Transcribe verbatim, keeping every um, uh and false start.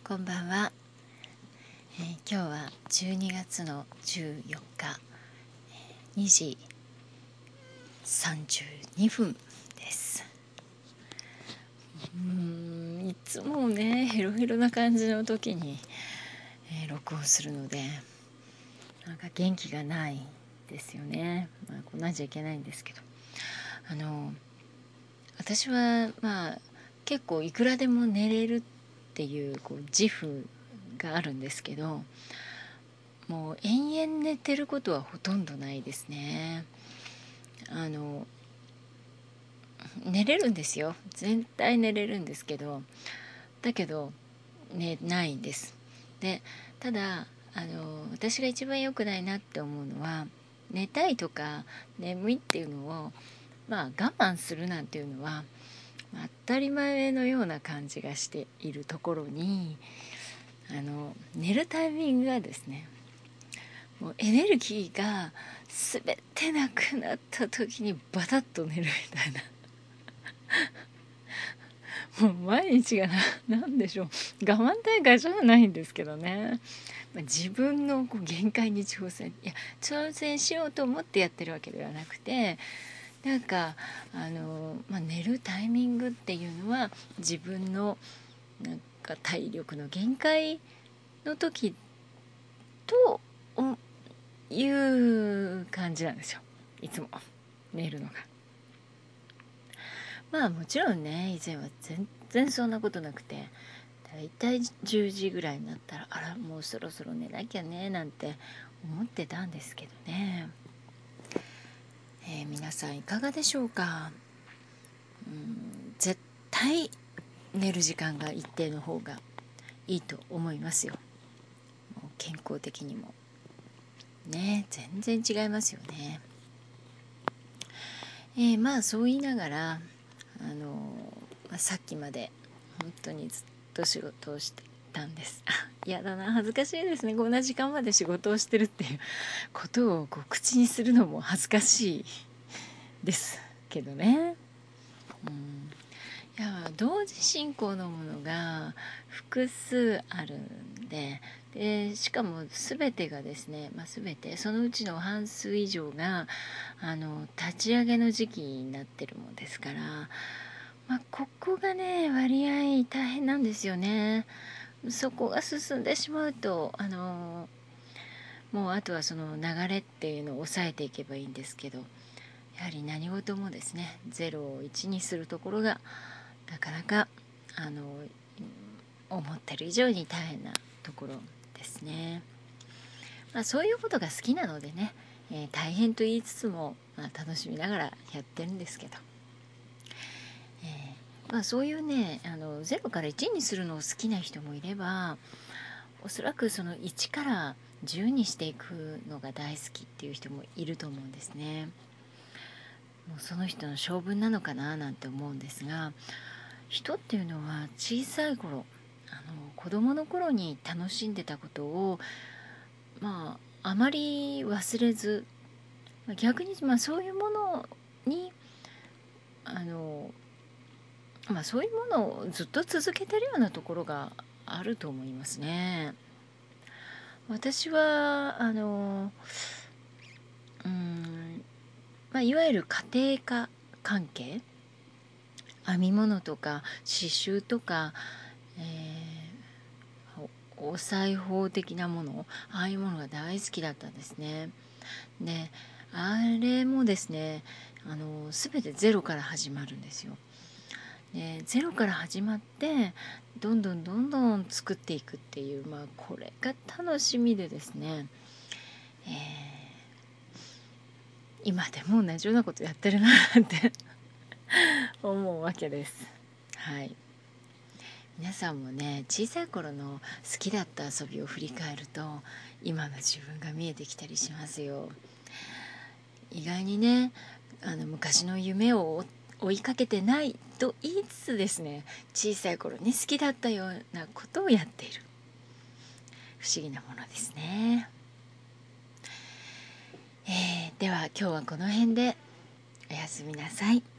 こんばんは、えー、今日はじゅうにがつのじゅうよっかにじさんじゅうにふんです。うーんいつもねヘロヘロな感じの時に、えー、録音するのでなんか元気がないですよね。まあ、こんなんじゃいけないんですけど、あの私はまあ結構いくらでも寝れるっていうこう自負があるんですけど、もう延々寝てることはほとんどないですね。あの寝れるんですよ、絶対寝れるんですけど、だけど寝ないんです。でただあの私が一番良くないなって思うのは、寝たいとか眠いっていうのをまあ我慢するなんていうのは当たり前のような感じがしているところに、あの寝るタイミングがですね、もうエネルギーが全てなくなった時にバタッと寝るみたいなもう毎日が何でしょう、我慢大会じゃないんですけどね、まあ、自分のこう限界に挑戦、いや挑戦しようと思ってやってるわけではなくて、なんかあの、まあ、寝るタイミングっていうのは自分のなんか体力の限界の時という感じなんですよ、いつも寝るのが。まあもちろんね、以前は全然そんなことなくて、だいたいじゅうじぐらいになったら、あらもうそろそろ寝なきゃねなんて思ってたんですけどね。えー、皆さんいかがでしょうか。うん、絶対寝る時間が一定の方がいいと思いますよ。もう健康的にもね、全然違いますよね。えー、まあそう言いながら、あのまあ、さっきまで本当にずっと仕事をしてたんです。嫌だな、恥ずかしいですね。こんな時間まで仕事をしてるっていうことをこう口にするのも恥ずかしいですけどね。うん、いや同時進行のものが複数あるんで、でしかも全てがですね、まあ、全てそのうちの半数以上があの立ち上げの時期になってるもんですから、まあ、ここがね割合大変なんですよね。そこが進んでしまうとあのもうあとはその流れっていうのを抑えていけばいいんですけど、やはり何事もですねゼロをいちにするところがなかなかあの思ってる以上に大変なところですね。まあ、そういうことが好きなのでね、えー大変と言いつつも、まあ、楽しみながらやってるんですけど、えーまあ、そういうねあのゼロからいちにするのを好きな人もいれば、おそらくそのいちからじゅうにしていくのが大好きっていう人もいると思うんですね。もうその人の性分なのかななんて思うんですが、人っていうのは小さい頃、あの子供の頃に楽しんでたことをまああまり忘れず、逆にまあそういうものにあの、まあ、そういうものをずっと続けてるようなところがあると思いますね。私はあのうん、まあ、いわゆる家庭科関係、編み物とか刺繍とか、えーお裁縫的なもの、ああいうものが大好きだったんですね。であれもですね、あの全てゼロから始まるんですよ。でゼロから始まってどんどんどんどん作っていくっていう、まあ、これが楽しみでですね、えー今でも同じようなことやってるなって思うわけです。はい。皆さんもね小さい頃の好きだった遊びを振り返ると今の自分が見えてきたりしますよ。意外にねあの昔の夢を追いかけてないと言いつつですね、小さい頃に好きだったようなことをやっている、不思議なものですね。えーでは今日はこの辺でおやすみなさい。